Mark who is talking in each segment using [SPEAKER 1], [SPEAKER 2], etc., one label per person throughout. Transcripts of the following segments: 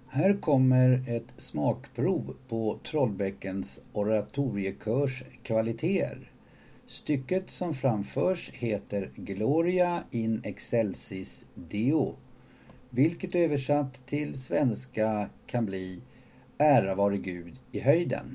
[SPEAKER 1] Här kommer ett smakprov på Trollbäckens oratoriekörs kvaliteter. Stycket som framförs heter Gloria in excelsis Deo, vilket översatt till svenska kan bli Ära vare Gud i höjden.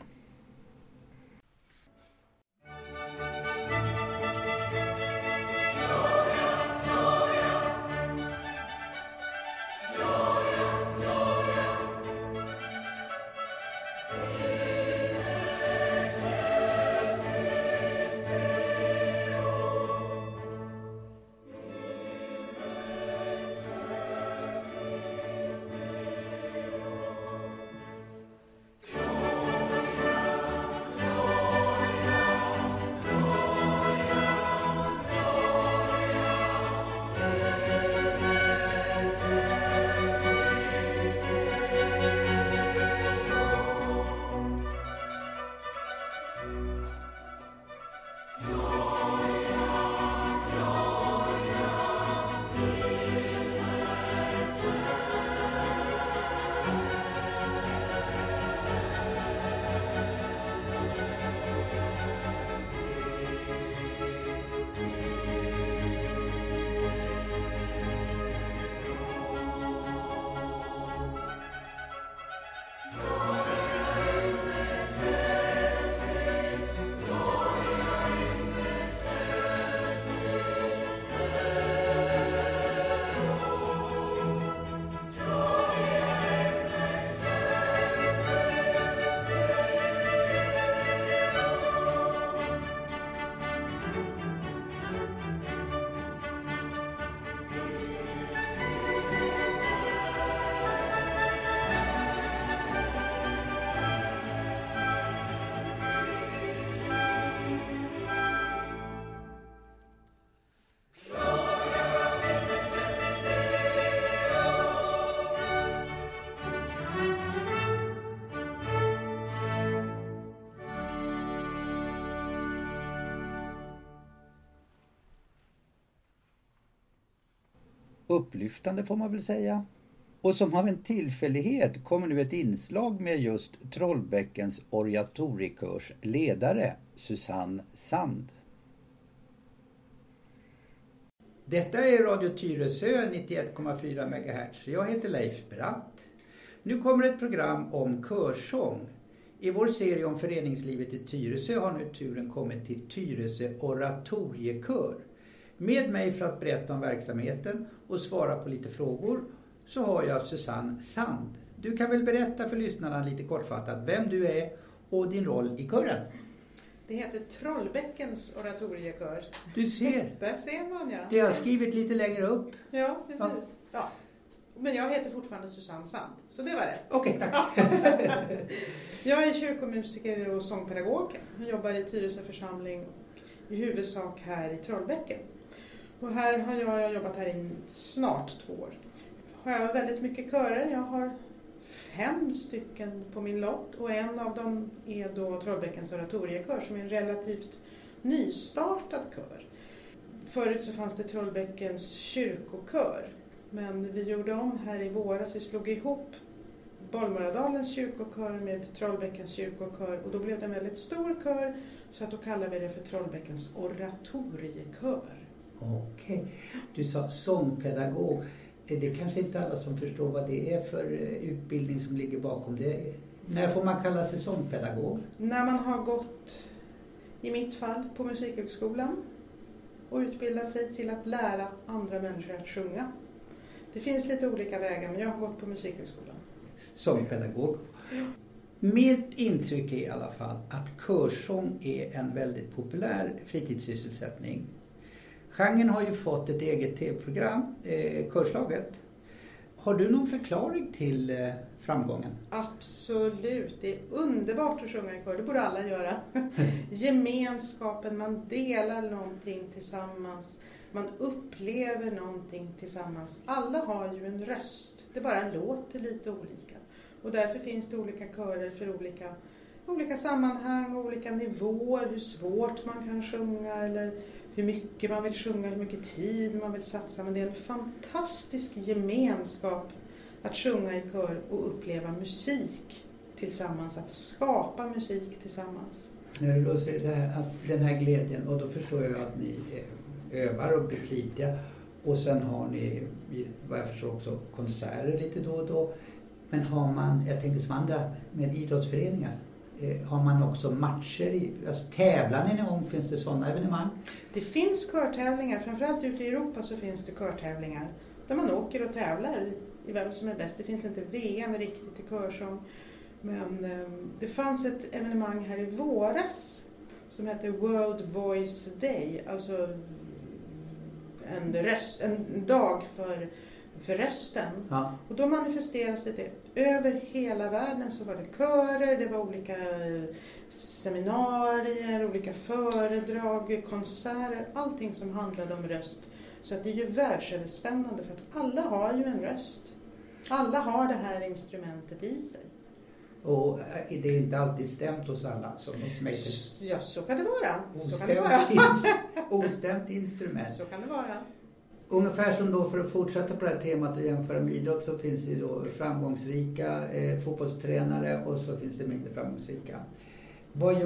[SPEAKER 1] Upplyftande får man väl säga. Och som av en tillfällighet kommer nu ett inslag med just Trollbäckens oratoriekörs ledare Susanne Sand. Detta är Radio Tyresö 91,4 MHz. Jag heter Leif Bratt. Nu kommer ett program om körsång. I vår serie om föreningslivet i Tyresö har nu turen kommit till Tyresö oratoriekör. Med mig för att berätta om verksamheten och svara på lite frågor så har jag Susanne Sand. Du kan väl berätta för lyssnarna lite kortfattat vem du är och din roll i kören.
[SPEAKER 2] Det heter Trollbäckens oratoriekör.
[SPEAKER 1] Du ser.
[SPEAKER 2] Där ser man, ja.
[SPEAKER 1] Det har jag skrivit lite längre upp.
[SPEAKER 2] Ja, precis. Ja. Men jag heter fortfarande Susanne Sand, så det var rätt.
[SPEAKER 1] Okej, tack.
[SPEAKER 2] Jag är kyrkomusiker och sångpedagog. Jag jobbar i Tyresö församling och i huvudsak här i Trollbäcken. Och här har jag jobbat här i snart 2 år. Har jag väldigt mycket körer. Jag har 5 stycken på min lott och en av dem är då Trollbäckens oratoriekör som är en relativt nystartad kör. Förut så fanns det Trollbäckens kyrkokör, men vi gjorde om här i våras. Vi slog ihop Bollmoradalens kyrkokör med Trollbäckens kyrkokör och då blev det en väldigt stor kör, så att då kallar vi det för Trollbäckens oratoriekör.
[SPEAKER 1] Okej. Du sa sångpedagog. Det kanske inte alla som förstår vad det är för utbildning som ligger bakom det. När får man kalla sig sångpedagog?
[SPEAKER 2] När man har gått, i mitt fall, på musikhögskolan och utbildat sig till att lära andra människor att sjunga. Det finns lite olika vägar, men jag har gått på musikhögskolan.
[SPEAKER 1] Sångpedagog.
[SPEAKER 2] Ja.
[SPEAKER 1] Mitt intryck är i alla fall att körsång är en väldigt populär fritidssysselsättning. Genren har ju fått ett eget tv-program, Körslaget. Har du någon förklaring till framgången?
[SPEAKER 2] Absolut, det är underbart att sjunga i kör, det borde alla göra. Gemenskapen, man delar någonting tillsammans, man upplever någonting tillsammans. Alla har ju en röst, det bara låter lite olika. Och därför finns det olika körer för olika sammanhang och olika nivåer, hur svårt man kan sjunga eller hur mycket man vill sjunga, hur mycket tid man vill satsa. Men det är en fantastisk gemenskap att sjunga i kör och uppleva musik tillsammans, att skapa musik tillsammans.
[SPEAKER 1] När du då ser det här, att den här glädjen, och då förstår jag att ni övar och blir flitiga, och sen har ni, vad jag förstår, också konserter lite då och då. Men har man, jag tänker som andra med idrottsföreningar, har man också matcher, alltså tävlar ni någon gång, finns det sådana evenemang?
[SPEAKER 2] Det finns körtävlingar, framförallt ute i Europa så finns det körtävlingar där man åker och tävlar i vem som är bäst. Det finns inte VM riktigt i körsång, men det fanns ett evenemang här i våras som heter World Voice Day, alltså en dag för rösten.
[SPEAKER 1] Ja.
[SPEAKER 2] Och då manifesteras det över hela världen, så var det körer, det var olika seminarier, olika föredrag, konserter, allting som handlade om röst. Så att det är ju världsöverspännande, för att alla har ju en röst. Alla har det här instrumentet i sig.
[SPEAKER 1] Och det är inte alltid stämt hos alla som mig.
[SPEAKER 2] Ja, så kan det vara.
[SPEAKER 1] Ostämt instrument.
[SPEAKER 2] Så kan det vara.
[SPEAKER 1] Ungefär som då, för att fortsätta på det här temat och jämföra med idrott, så finns det då framgångsrika fotbollstränare och så finns det mindre framgångsrika. Vad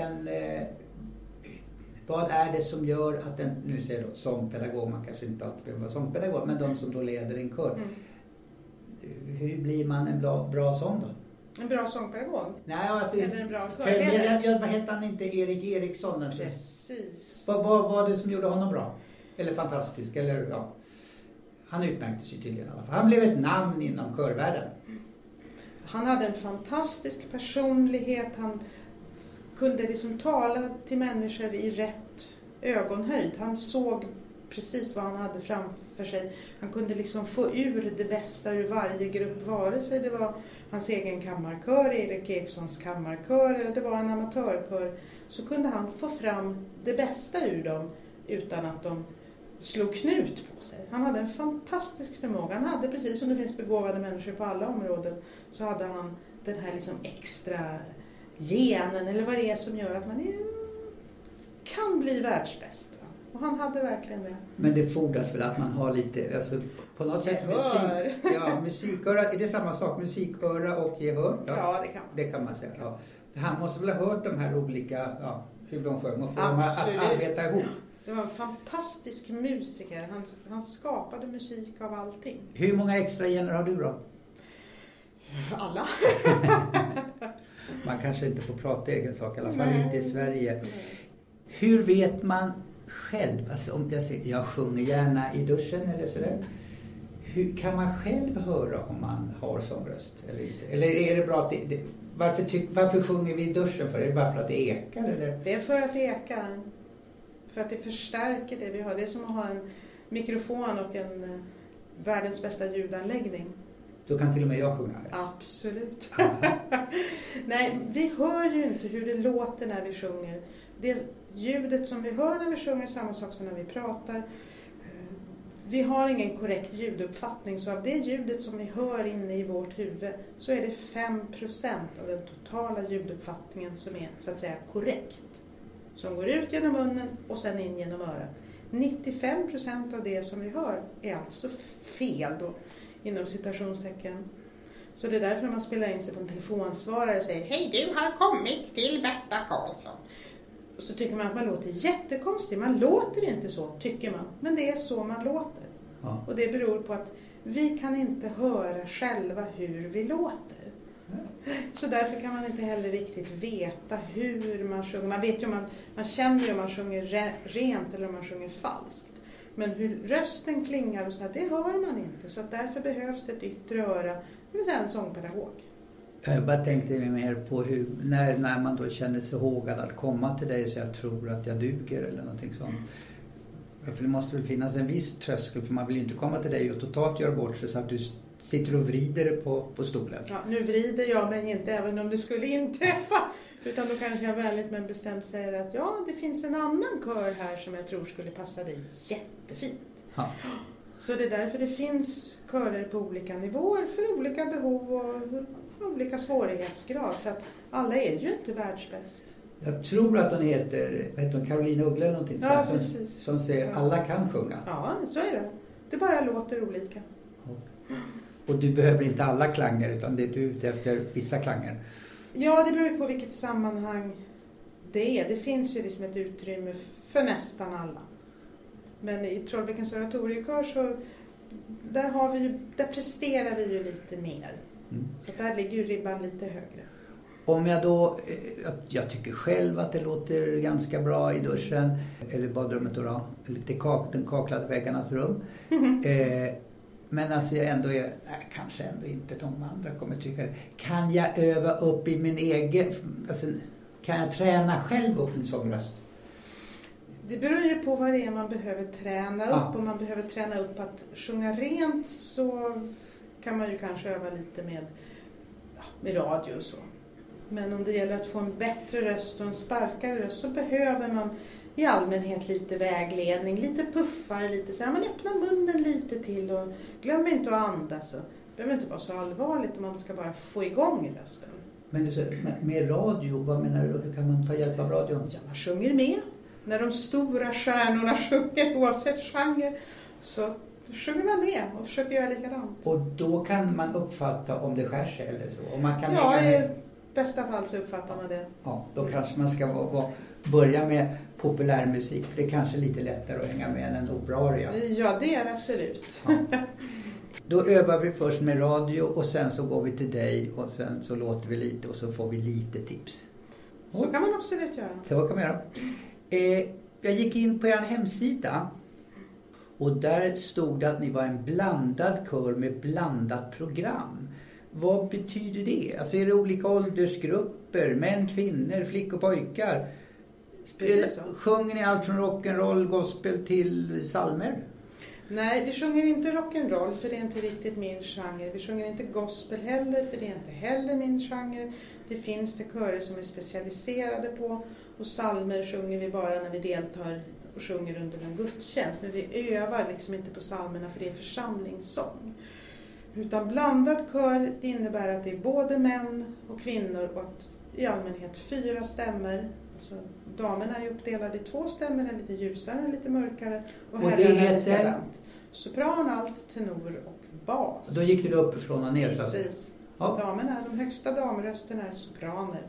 [SPEAKER 1] är det som gör att en, nu säger då sångpedagog, man kanske inte alltid behöver vara sångpedagog, men de som då leder en kör. Hur blir man en bra sång då?
[SPEAKER 2] En bra sångpedagog?
[SPEAKER 1] Nej, alltså,
[SPEAKER 2] eller en bra kör.
[SPEAKER 1] Vad hette han inte? Erik Eriksson? Alltså.
[SPEAKER 2] Precis.
[SPEAKER 1] Vad var det som gjorde honom bra? Eller fantastisk? Eller, ja. Han utmärkte sig tydligen i alla fall. Han blev ett namn inom körvärlden.
[SPEAKER 2] Han hade en fantastisk personlighet. Han kunde liksom tala till människor i rätt ögonhöjd. Han såg precis vad han hade framför sig. Han kunde liksom få ur det bästa ur varje grupp, vare sig det var hans egen kammarkör, Erik Erikssons kammarkör, eller det var en amatörkör, så kunde han få fram det bästa ur dem utan att de slog knut på sig. Han hade en fantastisk förmåga. Han hade, precis som det finns begåvade människor på alla områden, så hade han den här liksom extra genen, eller vad det är som gör att man kan bli världsbäst. Och han hade verkligen det. Men det fordras väl att man har lite, alltså på något sätt musiköra, är det samma sak? Musiköra och gehör? Ja, det kan man säga. Ja. Han måste väl ha hört de här olika, hur de sjöng och få dem att arbeta ihop. Det var en fantastisk musiker. Han skapade musik av allting. Hur många extra gener har du då? Alla. Man kanske inte får prata egen sak, i alla fall inte i Sverige. Hur vet man själv, alltså om jag sjunger gärna i duschen eller sådär, hur kan man själv höra om man har sångröst eller inte? Eller är det bra att varför sjunger vi i duschen? Är det bara för att det ekar? Eller? Det är för att det ekar. För att det förstärker det vi har. Det är som att ha en mikrofon och en världens bästa ljudanläggning. Då kan till och med jag sjunga? Absolut. Nej, vi hör ju inte hur det låter när vi sjunger. Det ljudet som vi hör när vi sjunger är samma sak som när vi pratar. Vi har ingen korrekt ljuduppfattning, så av det ljudet som vi hör inne i vårt huvud så är det 5% av den totala ljuduppfattningen som är så att säga korrekt. Som går ut genom munnen och sen in genom örat. 95% av det som vi hör är alltså fel då, inom citationstecken. Så det är därför när man spelar in sig på en telefonsvarare och säger hej, du har kommit till Berta Karlsson. Och så tycker man att man låter jättekonstigt. Man låter inte så, tycker man. Men det är så man låter. Ja. Och det beror på att vi kan inte höra själva hur vi låter. Så därför kan man inte heller riktigt veta hur man sjunger. Man vet ju man känner ju om man sjunger rent eller om man sjunger falskt. Men hur rösten klingar och så här, det hör man inte. Så att därför behövs det ett yttre öra, det vill säga en sångpedagog. Jag bara tänkte mer på hur, när man då känner sig hågad att komma till dig, så jag tror att jag duger eller någonting sånt. För det måste väl finnas en viss tröskel, för man vill inte komma till dig och totalt göra bort sig så att du sitter och vrider på stolen. Ja, nu vrider jag mig inte även om det skulle inträffa. Utan då kanske jag väldigt men bestämt säger att det finns en annan kör här som jag tror skulle passa dig jättefint. Ja. Så det är därför det finns körer på olika nivåer för olika behov och olika svårighetsgrad. För att alla är ju inte världsbäst. Jag tror att hon heter Caroline Uggla eller någonting, ja, som säger alla kan sjunga. Ja, så är det. Det bara låter olika.
[SPEAKER 1] Och du behöver inte alla klanger utan det är du ute efter vissa klanger?
[SPEAKER 2] Ja, det beror ju på vilket sammanhang det är. Det finns ju liksom ett utrymme för nästan alla. Men i Trollbäckens oratoriekör så där presterar vi ju lite mer. Så där ligger ju ribban lite högre.
[SPEAKER 1] Om jag då, jag tycker själv att det låter ganska bra i duschen eller badrummet då, lite den kaklade väggarnas rum. Men alltså jag ändå kanske ändå inte de andra kommer tycka det. Kan jag öva upp i min egen, alltså, kan jag träna själv upp en sångröst?
[SPEAKER 2] Det beror ju på vad det är man behöver träna upp. Om man behöver träna upp att sjunga rent så kan man ju kanske öva lite med radio och så. Men om det gäller att få en bättre röst och en starkare röst så behöver man i allmänhet lite vägledning, lite puffar, lite så här, man öppnar munnen lite till och glöm inte att andas. Det behöver inte vara så allvarligt om man ska bara få igång rösten.
[SPEAKER 1] Men du säger, med radio, vad menar du? Hur kan man ta hjälp av radion?
[SPEAKER 2] Ja, man sjunger med. När de stora stjärnorna sjunger, oavsett genre, så sjunger man med och försöker göra likadant.
[SPEAKER 1] Och då kan man uppfatta om det skär sig eller så? Och man kan
[SPEAKER 2] i bästa fall så uppfattar man det.
[SPEAKER 1] Ja, då kanske man ska börja med populärmusik, för det är kanske lite lättare att hänga med än en operaria.
[SPEAKER 2] Ja, det är det absolut.
[SPEAKER 1] Ja. Då övar vi först med radio och sen så går vi till dig och sen så låter vi lite och så får vi lite tips.
[SPEAKER 2] Så kan man absolut göra.
[SPEAKER 1] Så kan man göra. Jag gick in på er hemsida och där stod det att ni var en blandad kör med blandat program. Vad betyder det? Alltså är det olika åldersgrupper, män, kvinnor, flickor, pojkar? Sjunger ni allt från rock'n'roll, gospel till psalmer?
[SPEAKER 2] Nej, vi sjunger inte rock'n'roll för det är inte riktigt min genre. Vi sjunger inte gospel heller för det är inte heller min genre. Det finns det körer som är specialiserade på och psalmer sjunger vi bara när vi deltar och sjunger under en gudstjänst. Men vi övar liksom inte på psalmerna för det är församlingssång. Utan blandad kör innebär att det är både män och kvinnor och att i allmänhet 4 stämmor. Alltså, damerna är uppdelade i 2 stämmor, en lite ljusare och lite mörkare. Och
[SPEAKER 1] det heter?
[SPEAKER 2] Sopran, alt, tenor och bas.
[SPEAKER 1] Då gick det uppifrån och ner.
[SPEAKER 2] Precis. Ja. Damerna, de högsta damrösterna är sopraner.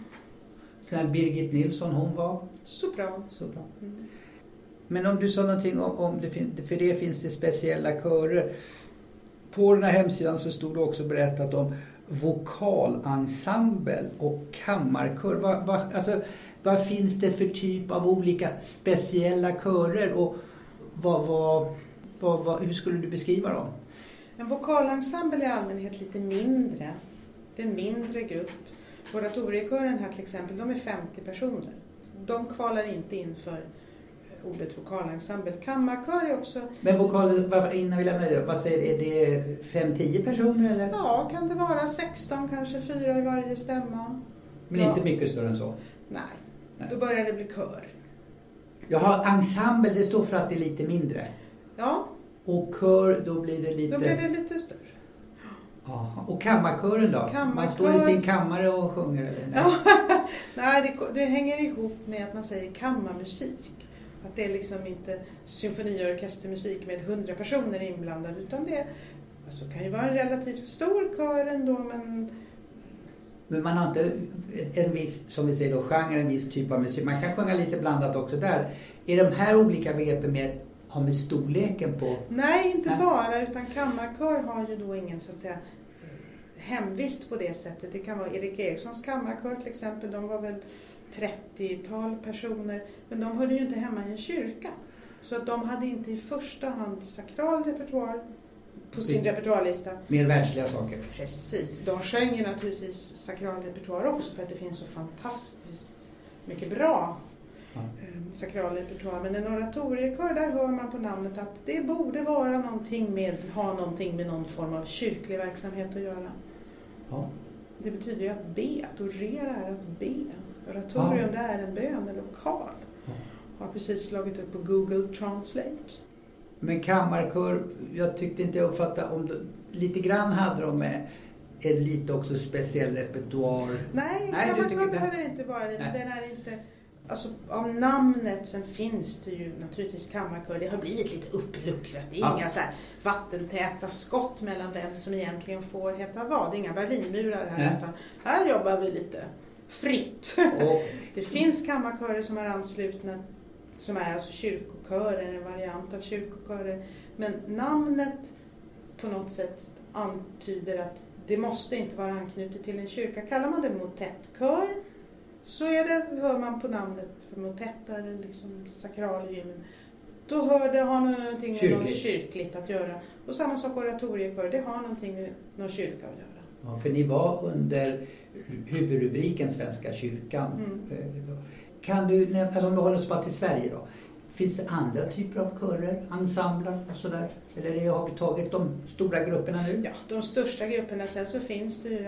[SPEAKER 1] Sen Birgit Nilsson, hon var?
[SPEAKER 2] Sopran.
[SPEAKER 1] Men om du sa någonting om för det finns det speciella körer. På den här hemsidan så stod det också berättat om vokalensemble och kammarkör. Vad finns det för typ av olika speciella körer och hur skulle du beskriva dem?
[SPEAKER 2] En vokalensemble är i allmänhet lite mindre. Det är en mindre grupp. Oratoriekören här till exempel, de är 50 personer. De kvalar inte in för ordet vokalensemble. Kammarkör är också...
[SPEAKER 1] Men innan vi lämnar det, vad säger det? Är det 5-10 personer eller?
[SPEAKER 2] Ja, kan det vara 16, kanske 4 i varje stämma.
[SPEAKER 1] Men inte mycket större än så?
[SPEAKER 2] Nej, då börjar det bli kör.
[SPEAKER 1] Jaha, ensemble, det står för att det är lite mindre.
[SPEAKER 2] Ja.
[SPEAKER 1] Och kör, då blir det lite...
[SPEAKER 2] Då blir det lite större.
[SPEAKER 1] Aha. Och kammarkören då? Man står i sin kammare och sjunger eller? Nej,
[SPEAKER 2] nej det hänger ihop med att man säger kammarmusik. Att det är liksom inte symfoniorkestermusik med 100 personer inblandade utan det kan ju vara en relativt stor kör ändå
[SPEAKER 1] men man har inte en viss, som vi säger då, genre, en viss typ av musik. Man kan sjunga lite blandat också där. Är de här olika begreppen har med storleken på?
[SPEAKER 2] Nej, inte bara, utan kammarkör har ju då ingen så att säga hemvist på det sättet. Det kan vara Erik Erikssons kammarkör till exempel, de var väl 30-tal personer, men de hörde ju inte hemma i en kyrka. Så att de hade inte i första hand sakral repertoar på sin repertoarlista.
[SPEAKER 1] Mer världsliga saker.
[SPEAKER 2] Precis. De sjöng ju naturligtvis sakral repertoar också för att det finns så fantastiskt mycket bra sakral repertoar. Men en oratoriekör, där hör man på namnet att det borde vara ha någonting med någon form av kyrklig verksamhet att göra.
[SPEAKER 1] Ja.
[SPEAKER 2] Det betyder ju att be, att orera är att be. Oratorium, det är en bön, en lokal. Har precis slagit upp på Google Translate.
[SPEAKER 1] Men kammarkör, jag tyckte inte jag uppfattade om lite grann hade de en lite också speciell repertoar.
[SPEAKER 2] Nej, kammarkör behöver inte vara det. Den är inte Alltså av namnet, sen finns det ju naturligtvis kammarkör. Det har blivit lite uppluckrat. Det är inga så här vattentäta skott mellan vem som egentligen får heta vad. Det är inga Berlinmurar här. Utan här jobbar vi lite fritt. Det finns kammarkörer som är anslutna, som är alltså kyrkokörer, en variant av kyrkokörer. Men namnet på något sätt antyder att det måste inte vara anknutet till en kyrka. Kallar man det motettkör, så hör man på namnet, för motett är liksom sakralhymn. Då har någonting med något kyrkligt att göra. Och samma sak oratoriekör, det har någonting med någon kyrka att göra.
[SPEAKER 1] Ja, för ni var under huvudrubriken Svenska kyrkan. Kan du, alltså om vi håller oss bara till Sverige då. Finns det andra typer av körer, ensembler och sådär? Eller har vi tagit de stora grupperna nu?
[SPEAKER 2] Ja, de största grupperna. Sen så finns det ju,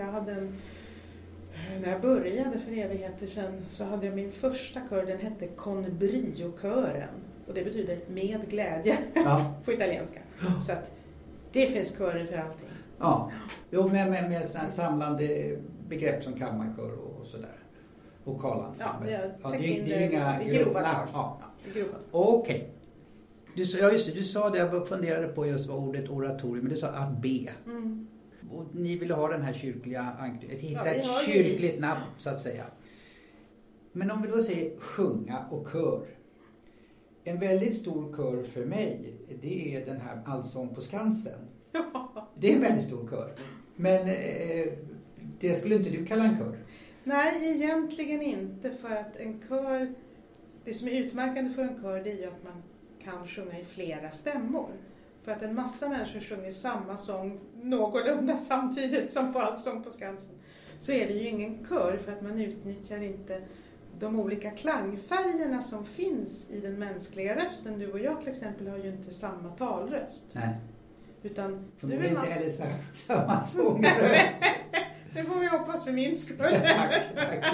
[SPEAKER 2] när jag började för evigheter sedan så hade jag min första kör, den hette Conbrio-kören. Och det betyder med glädje på italienska. Så att det finns körer för allting.
[SPEAKER 1] Ja, jo, med sådana samlande begrepp som kammarkör och sådär. Vokalensemble.
[SPEAKER 2] Ja, det är inga grova.
[SPEAKER 1] Okej. Du sa det, jag funderade på just vad ordet oratorium, men du sa att be. Och ni ville ha den här kyrkliga anknytningen, hitta ett kyrkligt namn så att säga. Men om vi då säger sjunga och kör. En väldigt stor kör för mig, det är den här Allsång på Skansen. Det är en väldigt stor kör. Men det skulle inte du kalla en kör?
[SPEAKER 2] Nej, egentligen inte, för att en kör, det som är utmärkande för en kör, det är ju att man kan sjunga i flera stämmor. För att en massa människor sjunger samma sång någorlunda samtidigt som på Allsång på Skansen. Så är det ju ingen kör, för att man utnyttjar inte de olika klangfärgerna som finns i den mänskliga rösten. Du och jag till exempel har ju inte samma talröst.
[SPEAKER 1] Nej.
[SPEAKER 2] Utan
[SPEAKER 1] förmodligen inte heller samma sångröst.
[SPEAKER 2] Det får vi hoppas för min skull.
[SPEAKER 1] Tack.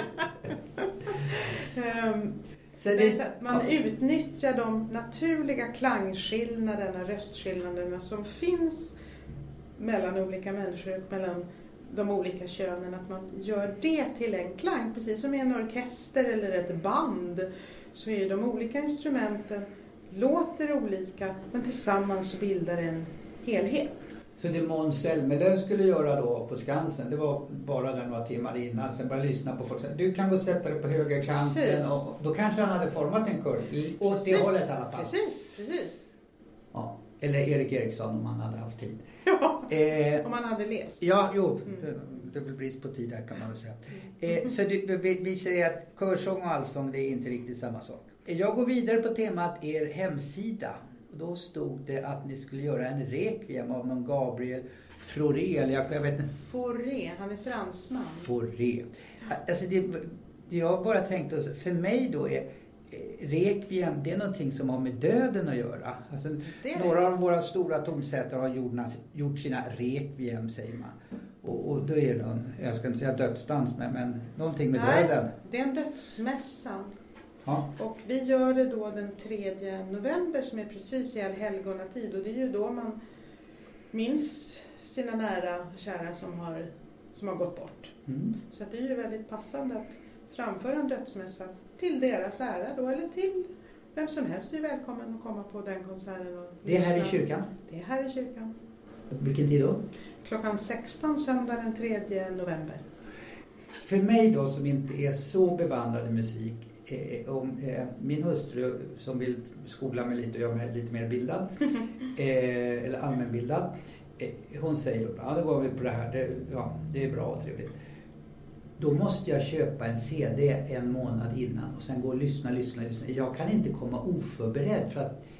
[SPEAKER 2] Så att man utnyttjar de naturliga klangskillnaderna, röstskillnaderna som finns mellan olika människor och mellan de olika könen. Att man gör det till en klang, precis som i en orkester eller ett band. Så är de olika instrumenten låter olika, men tillsammans bildar en helhet.
[SPEAKER 1] Så det Måns Zelmerlöw skulle göra då på Skansen, det var bara där några timmar innan. Sen bara lyssna på folk. Du kan gå sätta dig på högerkanten. Och då kanske han hade format en kör åt det hållet i alla fall.
[SPEAKER 2] Precis.
[SPEAKER 1] Ja, eller Erik Eriksson om han hade haft tid.
[SPEAKER 2] Ja, om han hade levt.
[SPEAKER 1] Ja, det blir brist på tid här kan man väl säga. Så vi säger att körsång och allsång, det är inte riktigt samma sak. Jag går vidare på temat er hemsida. Och då stod det att ni skulle göra en requiem av någon Gabriel Fauré. Eller jag vet inte.
[SPEAKER 2] Fauré, han är fransman.
[SPEAKER 1] Fauré. Alltså jag bara tänkte, för mig då är requiem, det är någonting som har med döden att göra. Alltså, några av våra stora tonsättare har gjort sina requiem, säger man. Och då är det jag ska inte säga dödsdans, men någonting med döden.
[SPEAKER 2] Det är en dödsmässa.
[SPEAKER 1] Ja.
[SPEAKER 2] Och vi gör det då den 3 november som är precis i allhelgonatid. Och det är ju då man minns sina nära och kära som har gått bort. Så att det är ju väldigt passande att framföra en dödsmässa till deras ära då, eller till vem som helst är välkommen att komma på den konserten. Och
[SPEAKER 1] det är här i kyrkan?
[SPEAKER 2] Det är här i kyrkan.
[SPEAKER 1] Vilken tid då?
[SPEAKER 2] Klockan 16 söndag den 3 november.
[SPEAKER 1] För mig då som inte är så bevandrad i musik, min hustru som vill skola mig lite och göra mig lite mer bildad eller allmänbildad, hon säger då, då går vi på det här, det är bra och trevligt. Då måste jag köpa en CD en månad innan och sen gå och lyssna. Jag kan inte komma oförberedd, för att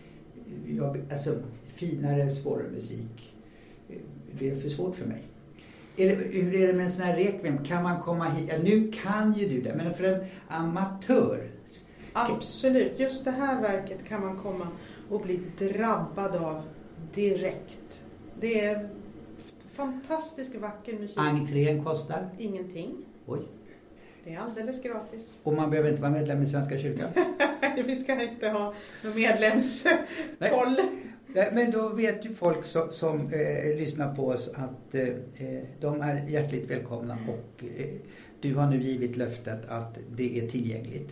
[SPEAKER 1] finare, svårare musik, det är för svårt för mig. Hur är det med en sån här requiem? Kan man komma hit? Nu kan ju du det, men för en amatör?
[SPEAKER 2] Absolut, just det här verket kan man komma och bli drabbad av direkt. Det är fantastiskt vacker musik.
[SPEAKER 1] Entrén kostar?
[SPEAKER 2] Ingenting.
[SPEAKER 1] Oj.
[SPEAKER 2] Det är alldeles gratis.
[SPEAKER 1] Och man behöver inte vara medlem i Svenska kyrkan?
[SPEAKER 2] Vi ska inte ha någon medlemskoll.
[SPEAKER 1] Men då vet ju folk som lyssnar på oss att de är hjärtligt välkomna, och du har nu givit löftet att det är tillgängligt.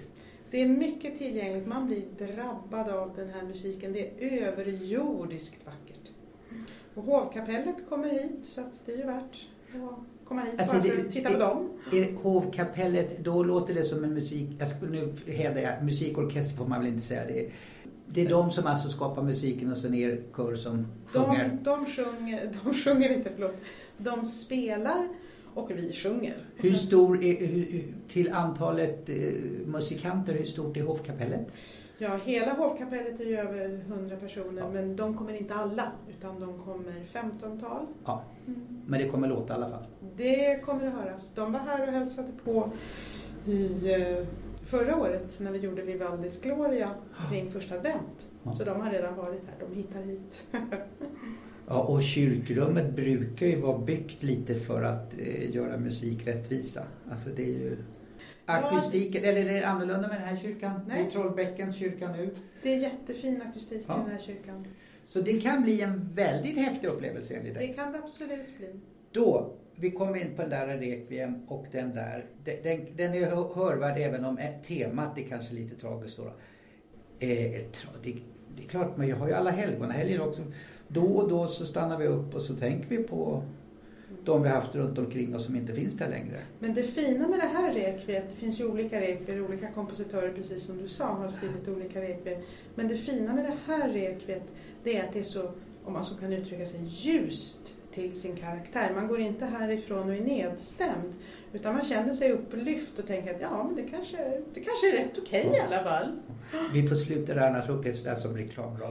[SPEAKER 2] Det är mycket tillgängligt. Man blir drabbad av den här musiken. Det är överjordiskt vackert. Och hovkapellet kommer hit, så att det är ju värt att komma hit bara för att titta på dem.
[SPEAKER 1] Hovkapellet, då låter det som en musik... musikorkester får man väl inte säga. Det är de som alltså skapar musiken och sen är kör som sjunger.
[SPEAKER 2] De sjunger inte, förlåt. De spelar och vi sjunger.
[SPEAKER 1] Hur stor är, till antalet musikanter, hur stort är hovkapellet?
[SPEAKER 2] Ja, hela hovkapellet är ju över 100 personer, men de kommer inte alla, utan de kommer 15-tal.
[SPEAKER 1] Ja, men det kommer låta i alla fall.
[SPEAKER 2] Det kommer att höras. De var här och hälsade på i förra året när vi gjorde Vivaldis Gloria kring första advent. Ja. Så de har redan varit här, de hittar hit.
[SPEAKER 1] Ja, och kyrkrummet brukar ju vara byggt lite för att göra musik rättvisa. Alltså det är ju... Akustiken, eller är det annorlunda med den här kyrkan? Nej. Det är Trollbäckens kyrka nu.
[SPEAKER 2] Det är jättefin akustik i den här kyrkan.
[SPEAKER 1] Så det kan bli en väldigt häftig upplevelse enligt dig.
[SPEAKER 2] Det kan det absolut bli.
[SPEAKER 1] Då, vi kommer in på den där Requiem och den där. Den är hörvärd även om temat är kanske lite tragiskt då. Det är klart, men jag har ju alla helgen också. Då och då så stannar vi upp och så tänker vi på de vi haft runt omkring och som inte finns där längre.
[SPEAKER 2] Men det fina med det här rekviet, det finns ju olika rekvier, olika kompositörer precis som du sa har skrivit olika rekvier. Men det fina med det här rekviet, det är att det är så, om man så kan uttrycka sig, ljust till sin karaktär. Man går inte härifrån och är nedstämd, utan man känner sig upplyft och tänker att ja, men det kanske är rätt okej i alla fall.
[SPEAKER 1] Vi får sluta där, annars upplevs det som reklamradio.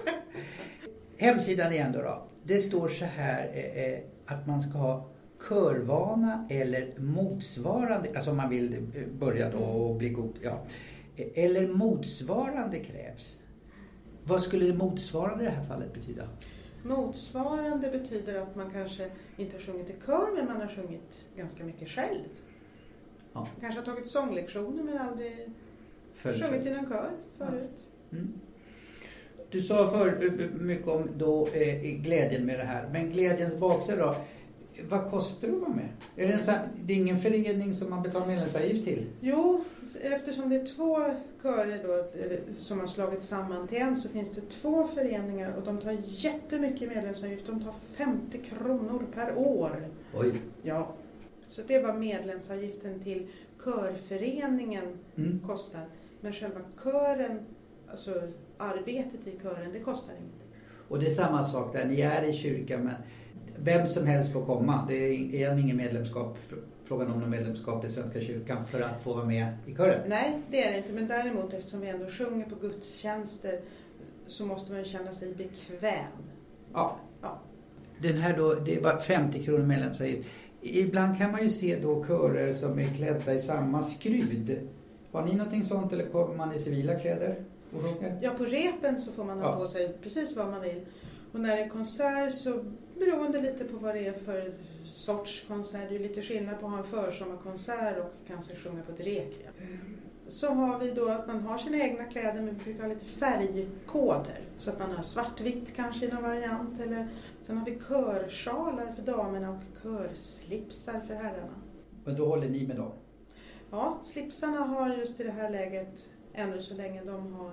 [SPEAKER 1] Hemsidan igen då. Det står så här att man ska ha körvana eller motsvarande, alltså om man vill börja då och bli god, ja. Eller motsvarande krävs. Vad skulle motsvarande i det här fallet betyda?
[SPEAKER 2] Motsvarande betyder att man kanske inte har sjungit i kör, men man har sjungit ganska mycket själv. Ja. Kanske har tagit sånglektioner men aldrig sjungit i någon kör förut. Ja. Mm.
[SPEAKER 1] Du sa för mycket om då, glädjen med det här. Men glädjens baksida då, vad kostar det att vara med? Det är ingen förening som man betalar medlemsavgift till?
[SPEAKER 2] Jo, eftersom det är 2 körer då, som har slagit samman till en, så finns det 2 föreningar och de tar jättemycket medlemsavgift. De tar 50 kronor per år.
[SPEAKER 1] Oj.
[SPEAKER 2] Ja, så det var medlemsavgiften till körföreningen kostar. Men själva kören, alltså arbetet i kören, det kostar inte.
[SPEAKER 1] Och det är samma sak där, ni är i kyrkan, men vem som helst får komma. Det är ingen medlemskap, frågan om någon medlemskap i Svenska kyrkan för att få vara med i kören.
[SPEAKER 2] Nej, det är det inte, men däremot eftersom vi ändå sjunger på gudstjänster så måste man känna sig bekväm.
[SPEAKER 1] Ja. Den här då, det var 50 kronor medlemsavgift. Ibland kan man ju se då körer som är klädda i samma skrud. Har ni någonting sånt eller kommer man i civila kläder?
[SPEAKER 2] Ja, på repen så får man ha på sig precis vad man vill. Och när det är konsert så beroende lite på vad det är för sorts konsert. Det är ju lite skillnad på att ha en försommarkonsert och kanske sjunga på ett requiem. Så har vi då att man har sina egna kläder, men vi brukar ha lite färgkoder. Så att man har svartvitt kanske i någon variant. Eller, sen har vi körsjalar för damerna och körslipsar för herrarna.
[SPEAKER 1] Men då håller ni med dem?
[SPEAKER 2] Ja, slipsarna har just i det här läget ännu så länge de har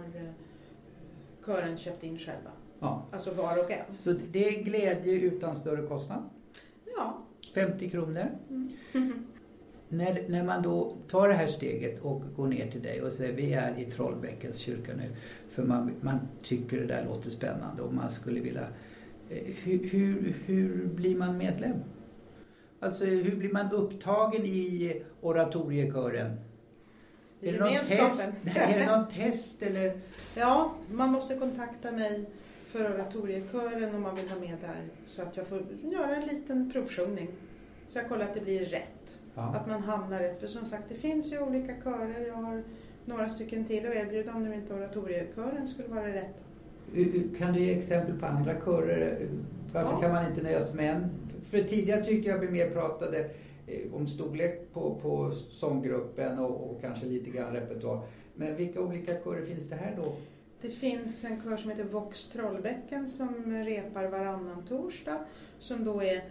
[SPEAKER 2] kören köpt in själva. Ja. Alltså var och en.
[SPEAKER 1] Så det är glädje utan större kostnad?
[SPEAKER 2] Ja.
[SPEAKER 1] 50 kronor. När man då tar det här steget och går ner till dig och säger vi är i Trollbäckens kyrka nu. För man tycker det där låter spännande och man skulle vilja... Hur blir man medlem? Alltså hur blir man upptagen i oratoriekören? Är det någon test eller?
[SPEAKER 2] Ja, man måste kontakta mig för oratoriekören om man vill vara med där. Så att jag får göra en liten provsjungning. Så jag kollar att det blir rätt. Ja. Att man hamnar rätt. För som sagt, det finns ju olika körer. Jag har några stycken till att erbjuda om nu inte oratoriekören skulle vara rätt.
[SPEAKER 1] Kan du ge exempel på andra körer? Varför kan man inte nöja sig med en? För tidigare tyckte jag vi mer pratade om storlek på sånggruppen och kanske lite grann repertoar. Men vilka olika körer finns det här då?
[SPEAKER 2] Det finns en kör som heter Vox Trollbäcken som repar varannan torsdag. Som då är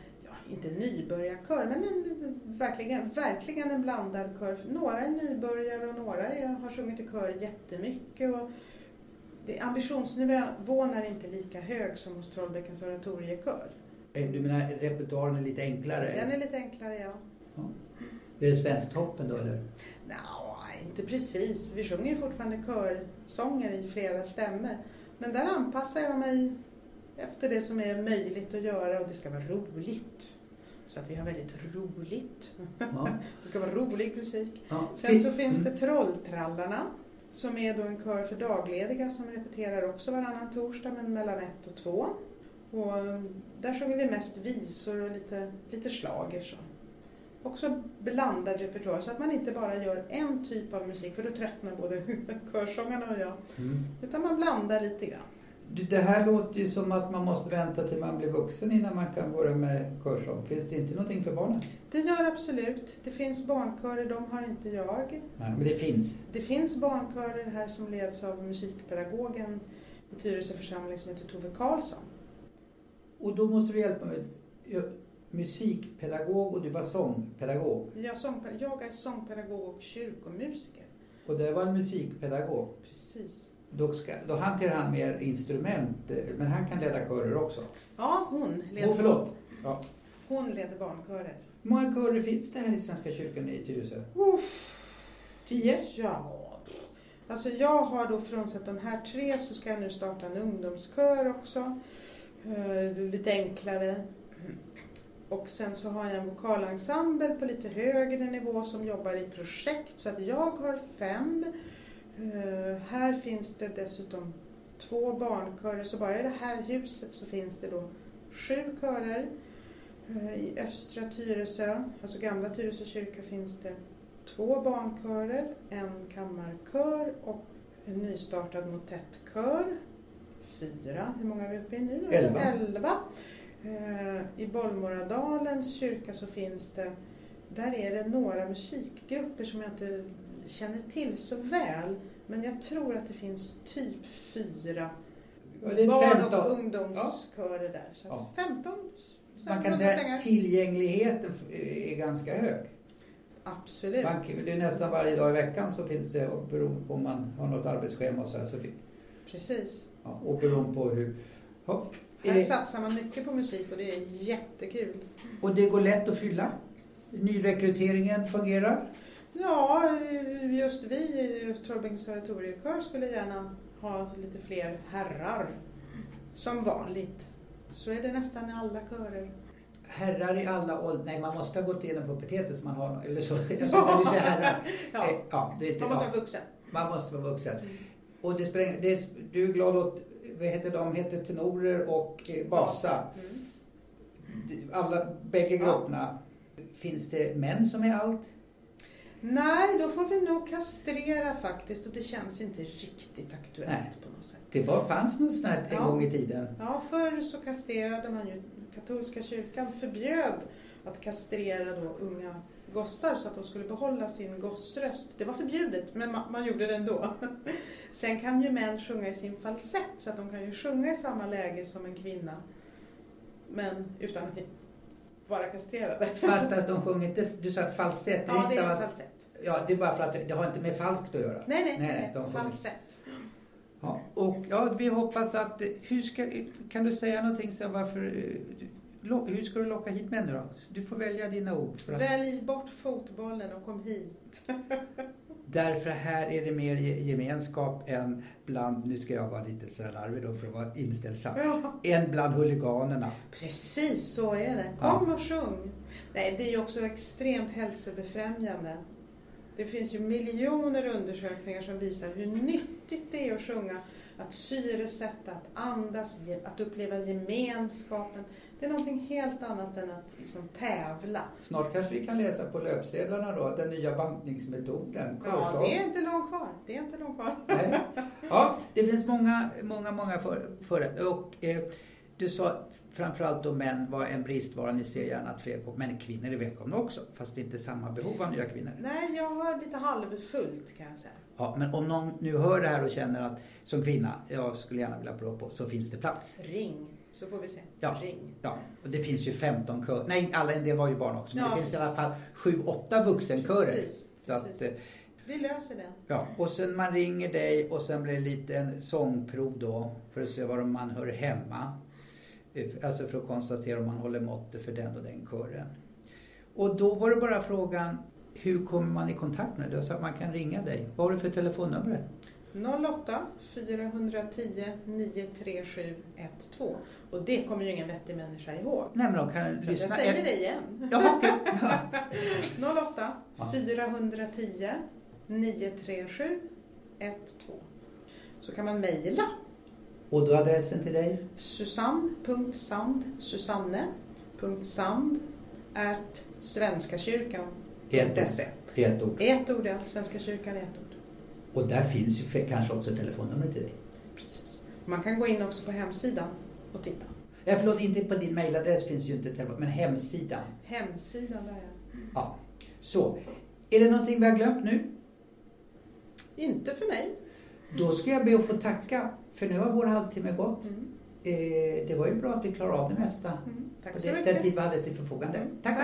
[SPEAKER 2] inte nybörjarkör, men verkligen en blandad kör. Några är nybörjare och några har sjungit i kör jättemycket. Och ambitionsnivån är inte lika hög som hos Trollbäckens oratoriekör.
[SPEAKER 1] Du menar repertoaren är lite enklare?
[SPEAKER 2] Den är lite enklare, ja.
[SPEAKER 1] Är det Svensktoppen då, eller?
[SPEAKER 2] Nej, inte precis. Vi sjunger ju fortfarande körsånger i flera stämmor. Men där anpassar jag mig efter det som är möjligt att göra, och det ska vara roligt. Så att vi har väldigt roligt.
[SPEAKER 1] Ja.
[SPEAKER 2] Det ska vara rolig musik.
[SPEAKER 1] Ja.
[SPEAKER 2] Sen så finns det Trolltrallarna, som är då en kör för daglediga som repeterar också varannan torsdag, men mellan 1 och 2. Och där sjunger vi mest visor och lite schlager så. Också blandad repertoar, så att man inte bara gör en typ av musik, för då tröttnar både körsångarna och jag. Utan man blandar lite grann.
[SPEAKER 1] Det här låter ju som att man måste vänta till man blir vuxen innan man kan börja med körsång. Finns det inte någonting för barnen?
[SPEAKER 2] Det gör absolut. Det finns barnkörer, de har inte jag.
[SPEAKER 1] Nej, men det finns.
[SPEAKER 2] Det finns barnkörer här som leds av musikpedagogen i Tyresö församling som heter Tove Karlsson.
[SPEAKER 1] Och då måste du hjälpa mig. Musikpedagog och du var sångpedagog.
[SPEAKER 2] Jag är sångpedagog och kyrkomusiker.
[SPEAKER 1] Och det var en musikpedagog.
[SPEAKER 2] Precis.
[SPEAKER 1] Då hanterar han mer instrument, men han kan leda körer också.
[SPEAKER 2] Ja, hon leder.
[SPEAKER 1] Ja.
[SPEAKER 2] Hon leder barnkörer.
[SPEAKER 1] Hur många körer finns det här i Svenska kyrkan i Tyresö? 10?
[SPEAKER 2] Ja. Alltså jag har då, frånsett de här 3, så ska jag nu starta en ungdomskör också. Lite enklare. Och sen så har jag en vokalensemble på lite högre nivå som jobbar i projekt, så att jag har 5. Här finns det dessutom 2 barnkörer, så bara i det här huset så finns det då 7 körer. I östra Tyresö, alltså gamla Tyresö kyrka, finns det 2 barnkörer, en kammarkör och en nystartad motettkör. 4, hur många är vi uppe i nu? 11. I Bollmoradalens kyrka så finns det, där är det några musikgrupper som jag inte känner till så väl, men jag tror att det finns typ 4 barn- och ungdomskörer där. Så att 15.
[SPEAKER 1] Man kan säga att tillgängligheten är ganska hög.
[SPEAKER 2] Absolut.
[SPEAKER 1] Det är nästan varje dag i veckan så finns det, beroende på om man har något arbetsschema och så här.
[SPEAKER 2] Precis.
[SPEAKER 1] Ja, och beroende på hur...
[SPEAKER 2] Här satsar man mycket på musik och det är jättekul.
[SPEAKER 1] Och det går lätt att fylla? Nyrekryteringen fungerar?
[SPEAKER 2] Ja, just vi i Trollbäckens oratoriekör skulle gärna ha lite fler herrar. Som vanligt. Så är det nästan i alla körer.
[SPEAKER 1] Herrar i alla åldrar? Nej, man måste ha gått igenom pubertetet som man har, eller så. Alltså, när vi säger herrar.
[SPEAKER 2] Man måste vara vuxen.
[SPEAKER 1] Man måste vara vuxen. Och du är glad åt, vad heter de? Heter tenorer och basa. Bägge grupperna. Finns det män som är allt?
[SPEAKER 2] Nej, då får vi nog kastrera faktiskt, och det känns inte riktigt aktuellt på något sätt.
[SPEAKER 1] Det fanns något sånt här en gång i tiden.
[SPEAKER 2] Ja, förr så kastrerade man ju, katolska kyrkan förbjöd att kastrera då unga gossar så att de skulle behålla sin gossröst. Det var förbjudet, men man gjorde det ändå. Sen kan ju män sjunga i sin falsett, så att de kan ju sjunga i samma läge som en kvinna. Men utan att vara kastrerade.
[SPEAKER 1] Fast att de sjunger inte, du sa falsett.
[SPEAKER 2] Ja, det är falsett.
[SPEAKER 1] Ja, det är bara för att det har inte med falskt att göra.
[SPEAKER 2] Nej, falsett.
[SPEAKER 1] Ja, och vi hoppas att, kan du säga någonting så hur ska du locka hit män då? Du får välja dina ord.
[SPEAKER 2] Välj bort fotbollen och kom hit.
[SPEAKER 1] Därför här är det mer gemenskap än bland, nu ska jag vara lite så larvig då för att vara inställsam, än bland huliganerna.
[SPEAKER 2] Precis, så är det. Kom och sjung. Nej, det är ju också extremt hälsobefrämjande. Det finns ju miljoner undersökningar som visar hur nyttigt det är att sjunga, att syresätta, att andas, att uppleva gemenskapen. Det är någonting helt annat än att liksom tävla.
[SPEAKER 1] Snart kanske vi kan läsa på löpsedlarna då, den nya bantningsmetoden.
[SPEAKER 2] Ja, det är inte långt kvar.
[SPEAKER 1] Nej. Ja, det finns många för och du sa framförallt då män var en bristvara, ni ser gärna att fler kommer. Men kvinnor är välkomna också, fast det är inte samma behov av nya kvinnor.
[SPEAKER 2] Nej, jag har lite halvfullt kan jag säga.
[SPEAKER 1] Ja, men om någon nu hör det här och känner att som kvinna, jag skulle gärna vilja prova på, så finns det plats.
[SPEAKER 2] Ring Så får vi se.
[SPEAKER 1] Ja.
[SPEAKER 2] Ring.
[SPEAKER 1] Ja, och det finns ju 15 körer. Nej, en del var ju barn också. Men
[SPEAKER 2] Ja,
[SPEAKER 1] det finns
[SPEAKER 2] precis.
[SPEAKER 1] i alla fall 7-8 vuxenkörer.
[SPEAKER 2] Precis.
[SPEAKER 1] Så att,
[SPEAKER 2] Vi löser den.
[SPEAKER 1] ja, och sen man ringer dig och sen blir det lite en sångprov då. För att se var man hör hemma. Alltså för att konstatera om man håller måttet för den och den kören. Och då var det bara frågan, hur kommer man i kontakt med dig? Så att man kan ringa dig. Vad har du för telefonnummer?
[SPEAKER 2] 08 410 93712. Och det kommer ju ingen vettig människa ihåg.
[SPEAKER 1] Nej, men de kan
[SPEAKER 2] Så
[SPEAKER 1] lyssna.
[SPEAKER 2] jag säger det igen.
[SPEAKER 1] Ja, okej.
[SPEAKER 2] 08 410 93712. Så kan man mejla.
[SPEAKER 1] Och då adressen till dig?
[SPEAKER 2] susanne.sand@svenskakyrkan.se.
[SPEAKER 1] Ett ord.
[SPEAKER 2] Ett ord, ja. Svenska kyrkan är ett ord.
[SPEAKER 1] Och där finns ju kanske också telefonnummer till dig.
[SPEAKER 2] Precis. Man kan gå in också på hemsidan och titta.
[SPEAKER 1] Ja, förlåt, inte på din mejladress finns ju inte telefon, men hemsidan.
[SPEAKER 2] Hemsidan där, ja.
[SPEAKER 1] Ja. Så, är det någonting vi har glömt nu?
[SPEAKER 2] Inte för mig.
[SPEAKER 1] Då ska jag be att få tacka, för nu har vår halvtimme gått.
[SPEAKER 2] Mm.
[SPEAKER 1] Det var ju bra att vi klarade av det mesta.
[SPEAKER 2] Tack
[SPEAKER 1] Och
[SPEAKER 2] så
[SPEAKER 1] det
[SPEAKER 2] mycket.
[SPEAKER 1] den tid vi hade till förfogande. Tack.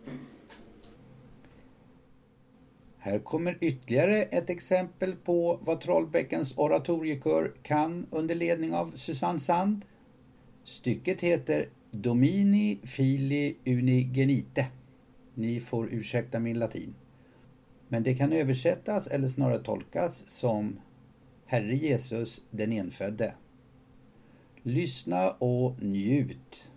[SPEAKER 1] Här kommer ytterligare ett exempel på vad Trollbäckens oratoriekör kan under ledning av Susanne Sand. Stycket heter Domini Fili Unigenite. Ni får ursäkta min latin. Men det kan översättas eller snarare tolkas som Herre Jesus den enfödde. Lyssna och njut.